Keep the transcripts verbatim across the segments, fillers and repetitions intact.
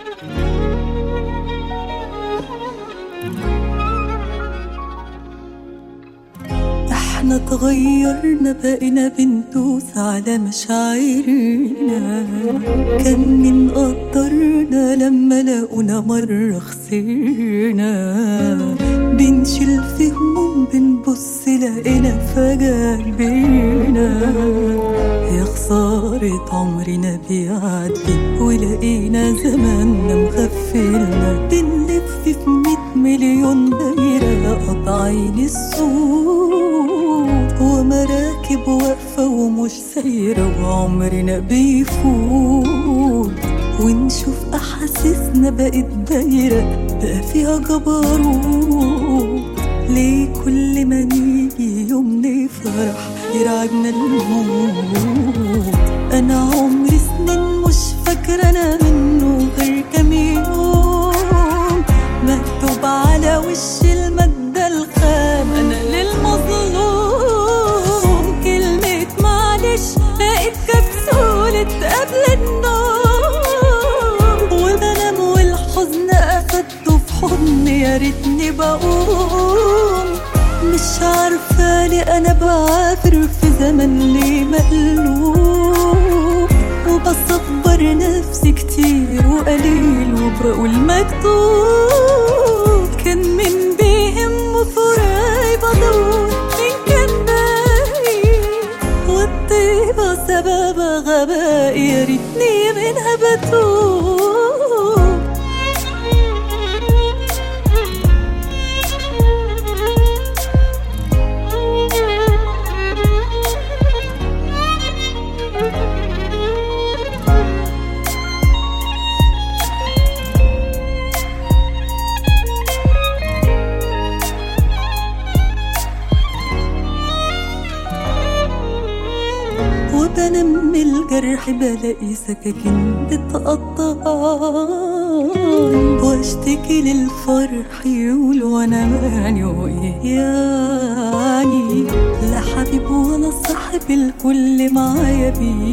احنا تغيرنا بقينا بندوس على مشاعرنا، كان من قدرنا لما لقونا مرة خسرنا. بنشيل في هموم بنبص لقينا فجأة كبرنا. يا خسارة عمرنا بيعدي ولقينا زماننا مغفلنا. بنلف في مية مليون دايرة قاطعين الصوت، ومراكب واقفة ومش سايرة وعمرنا بيفوت. ونشوف أحاسيسنا بقت دايرة بقى فيها جبروت. ليه كل ما نيجي يوم نفرح يرعبنا الموت؟ أنا عمري سنين مش فاكرة أنا منه غير كام يوم مكتوب على وش المادة الخام أنا للمظلوم. كلمة معلش بقت كبسولة قبل النوم، وبنام والحزن أخدته في حضني يا ريتني بقوم. مش عارفة ليه أنا بعافر في زمن ليه مقلوب، وبصبر نفسي كتير وقليل وبقول مكتوب. كان من بيهمه فراي بدور من كان باقي، والطيبة سببها غبائي يا ريتني منها بتوب. وبنم الجرح بلاقي سكاكين بتقطعني، واشتكي للفرح يقولوا انا ماني وايه يعني. لا حبيب ولا صاحب الكل معايا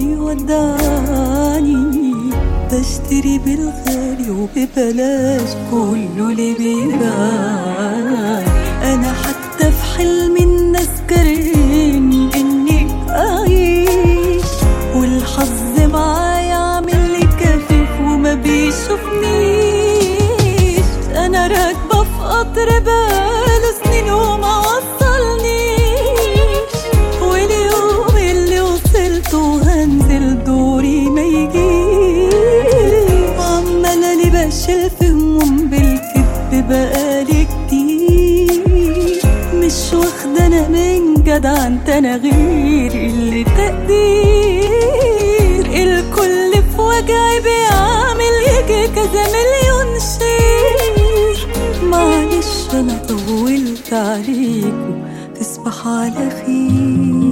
بيودعني. بشتري بالغالي وببلاش كله اللي بيبان. انا حتى في حلم الناس كارهين اني اعيش، والحظ معايا عامل لي كفيف وما بيشوفنيش. انا راكبه في قطر بقاله سنين وما وصلنيش، واليوم اللي وصلته هنزل دوري ما يجيش. وعماله لي بشيل في هموم بالكذب بقالي كتير، مش واخده انا من جدع انت انا غير اللي تقدير. الكل في وجعي بيعمل يجي كذا مليون شيء. معلش انا طولت عليكم تصبح على خير.